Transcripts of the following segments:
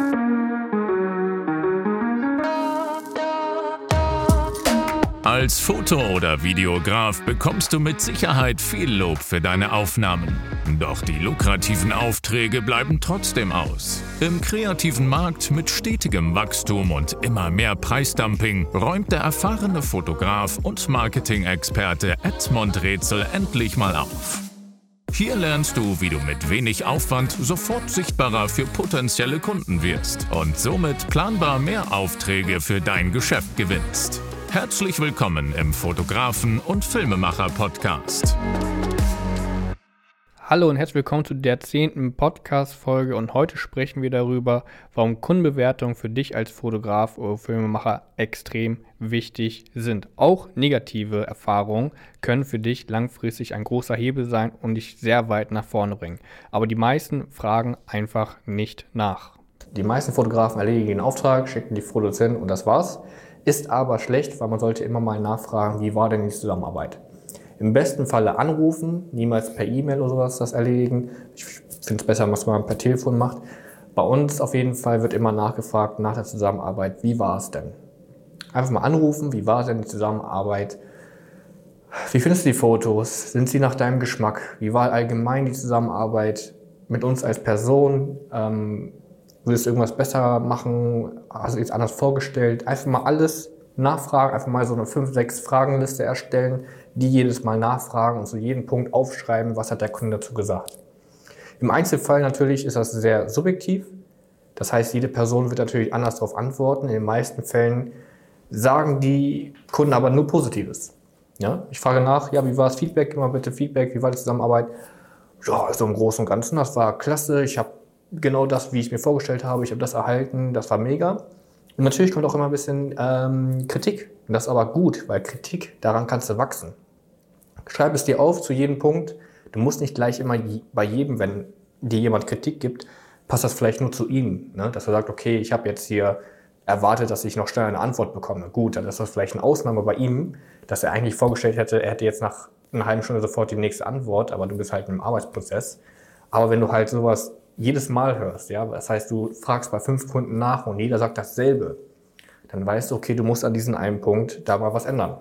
Als Foto- oder Videograf bekommst du mit Sicherheit viel Lob für deine Aufnahmen. Doch die lukrativen Aufträge bleiben trotzdem aus. Im kreativen Markt mit stetigem Wachstum und immer mehr Preisdumping räumt der erfahrene Fotograf und Marketing-Experte Edmond Rätsel endlich mal auf. Hier lernst du, wie du mit wenig Aufwand sofort sichtbarer für potenzielle Kunden wirst und somit planbar mehr Aufträge für dein Geschäft gewinnst. Herzlich willkommen im Fotografen- und Filmemacher-Podcast. Hallo und herzlich willkommen zu der 10. Podcast-Folge und heute sprechen wir darüber, warum Kundenbewertungen für dich als Fotograf oder Filmemacher extrem wichtig sind. Auch negative Erfahrungen können für dich langfristig ein großer Hebel sein und dich sehr weit nach vorne bringen. Aber die meisten fragen einfach nicht nach. Die meisten Fotografen erledigen den Auftrag, schicken die Fotos hin und das war's. Ist aber schlecht, weil man sollte immer mal nachfragen, wie war denn die Zusammenarbeit. Im besten Falle anrufen, niemals per E-Mail oder sowas das erledigen. Ich finde es besser, was man per Telefon macht. Bei uns auf jeden Fall wird immer nachgefragt nach der Zusammenarbeit, wie war es denn? Einfach mal anrufen, wie war denn die Zusammenarbeit? Wie findest du die Fotos? Sind sie nach deinem Geschmack? Wie war allgemein die Zusammenarbeit mit uns als Person? Würdest du irgendwas besser machen? Hast du jetzt anders vorgestellt? Einfach mal alles nachfragen, einfach mal so eine 5-6 Fragenliste erstellen, die jedes Mal nachfragen und zu jedem Punkt aufschreiben, was hat der Kunde dazu gesagt. Im Einzelfall natürlich ist das sehr subjektiv. Das heißt, jede Person wird natürlich anders darauf antworten. In den meisten Fällen sagen die Kunden aber nur Positives. Ja? Ich frage nach, ja, wie war das Feedback? Gib mal bitte Feedback, wie war die Zusammenarbeit? Ja, also im Großen und Ganzen, das war klasse. Ich habe genau das, wie ich es mir vorgestellt habe. Ich habe das erhalten, das war mega. Und natürlich kommt auch immer ein bisschen Kritik. Und das ist aber gut, weil Kritik, daran kannst du wachsen. Schreib es dir auf zu jedem Punkt. Du musst nicht gleich immer bei jedem, wenn dir jemand Kritik gibt, passt das vielleicht nur zu ihm. Ne? Dass er sagt, okay, ich habe jetzt hier erwartet, dass ich noch schneller eine Antwort bekomme. Gut, dann ist das vielleicht eine Ausnahme bei ihm, dass er eigentlich vorgestellt hätte, er hätte jetzt nach einer halben Stunde sofort die nächste Antwort, aber du bist halt im Arbeitsprozess. Aber wenn du halt sowas jedes Mal hörst, ja, das heißt, du fragst bei 5 Kunden nach und jeder sagt dasselbe, dann weißt du, okay, du musst an diesem einen Punkt da mal was ändern.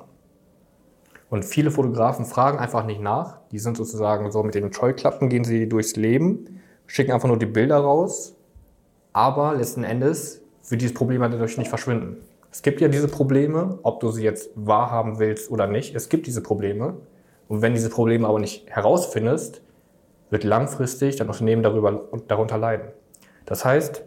Und viele Fotografen fragen einfach nicht nach, die sind sozusagen so mit den Scheuklappen, gehen sie durchs Leben, schicken einfach nur die Bilder raus, aber letzten Endes wird dieses Problem dadurch nicht verschwinden. Es gibt ja diese Probleme, ob du sie jetzt wahrhaben willst oder nicht, es gibt diese Probleme und wenn diese Probleme aber nicht herausfindest, wird langfristig dein Unternehmen darunter leiden. Das heißt,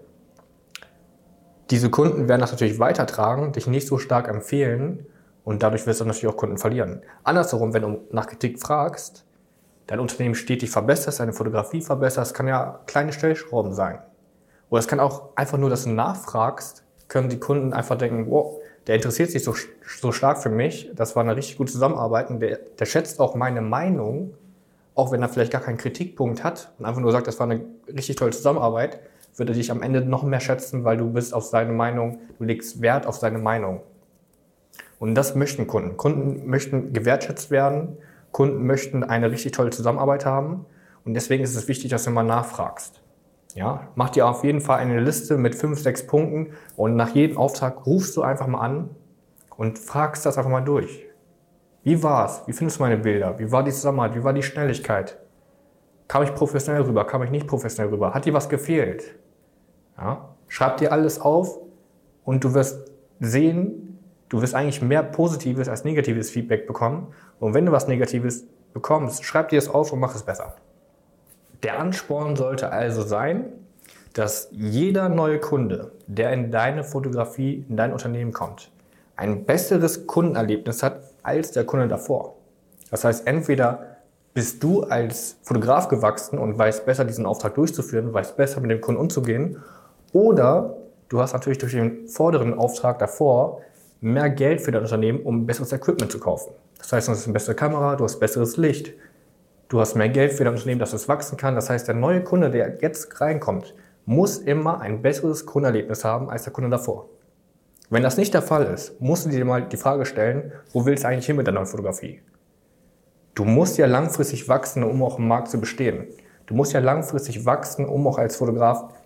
diese Kunden werden das natürlich weitertragen, dich nicht so stark empfehlen und dadurch wirst du natürlich auch Kunden verlieren. Andersherum, wenn du nach Kritik fragst, dein Unternehmen stetig verbesserst, deine Fotografie verbesserst, kann ja kleine Stellschrauben sein. Oder es kann auch einfach nur, dass du nachfragst, können die Kunden einfach denken, wow, der interessiert sich so stark für mich, das war eine richtig gute Zusammenarbeit und der schätzt auch meine Meinung, auch wenn er vielleicht gar keinen Kritikpunkt hat und einfach nur sagt, das war eine richtig tolle Zusammenarbeit, wird er dich am Ende noch mehr schätzen, weil du bist auf seine Meinung, du legst Wert auf seine Meinung. Und das möchten Kunden. Kunden möchten gewertschätzt werden, Kunden möchten eine richtig tolle Zusammenarbeit haben und deswegen ist es wichtig, dass du mal nachfragst. Ja? Mach dir auf jeden Fall eine Liste mit 5-6 Punkten und nach jedem Auftrag rufst du einfach mal an und fragst das einfach mal durch. Wie war's? Wie findest du meine Bilder? Wie war die Zusammenarbeit? Wie war die Schnelligkeit? Kam ich professionell rüber? Kam ich nicht professionell rüber? Hat dir was gefehlt? Ja? Schreib dir alles auf und du wirst sehen, du wirst eigentlich mehr positives als negatives Feedback bekommen. Und wenn du was Negatives bekommst, schreib dir das auf und mach es besser. Der Ansporn sollte also sein, dass jeder neue Kunde, der in deine Fotografie, in dein Unternehmen kommt, ein besseres Kundenerlebnis hat als der Kunde davor. Das heißt, entweder bist du als Fotograf gewachsen und weißt besser, diesen Auftrag durchzuführen, weißt besser, mit dem Kunden umzugehen, oder du hast natürlich durch den vorderen Auftrag davor mehr Geld für dein Unternehmen, um besseres Equipment zu kaufen. Das heißt, du hast eine bessere Kamera, du hast besseres Licht, du hast mehr Geld für dein Unternehmen, dass es wachsen kann. Das heißt, der neue Kunde, der jetzt reinkommt, muss immer ein besseres Kundenerlebnis haben als der Kunde davor. Wenn das nicht der Fall ist, musst du dir mal die Frage stellen, wo willst du eigentlich hin mit der neuen Fotografie? Du musst ja langfristig wachsen, um auch im Markt zu bestehen. Du musst ja langfristig wachsen, um auch als Fotograf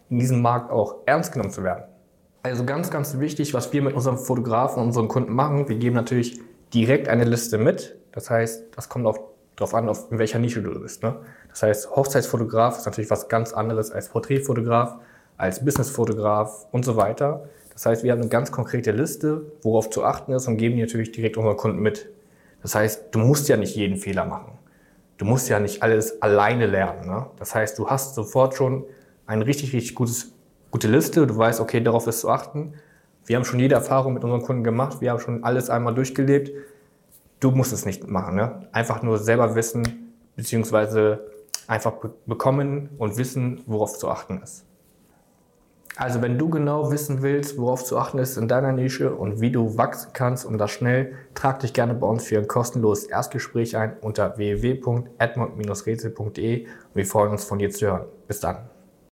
in diesem Markt auch ernst genommen zu werden. Also ganz, ganz wichtig, was wir mit unseren Fotografen und unseren Kunden machen, wir geben natürlich direkt eine Liste mit. Das heißt, das kommt darauf an, in welcher Nische du bist. Ne? Das heißt, Hochzeitsfotograf ist natürlich was ganz anderes als Porträtfotograf, als Businessfotograf und so weiter. Das heißt, wir haben eine ganz konkrete Liste, worauf zu achten ist und geben die natürlich direkt unseren Kunden mit. Das heißt, du musst ja nicht jeden Fehler machen. Du musst ja nicht alles alleine lernen. Ne? Das heißt, du hast sofort schon eine richtig, richtig gute Liste. Du weißt, okay, darauf ist zu achten. Wir haben schon jede Erfahrung mit unseren Kunden gemacht. Wir haben schon alles einmal durchgelebt. Du musst es nicht machen. Ne? Einfach nur selber wissen, beziehungsweise einfach bekommen und wissen, worauf zu achten ist. Also wenn du genau wissen willst, worauf zu achten ist in deiner Nische und wie du wachsen kannst und das schnell, trag dich gerne bei uns für ein kostenloses Erstgespräch ein unter www.edmond-rätsel.de und wir freuen uns, von dir zu hören. Bis dann.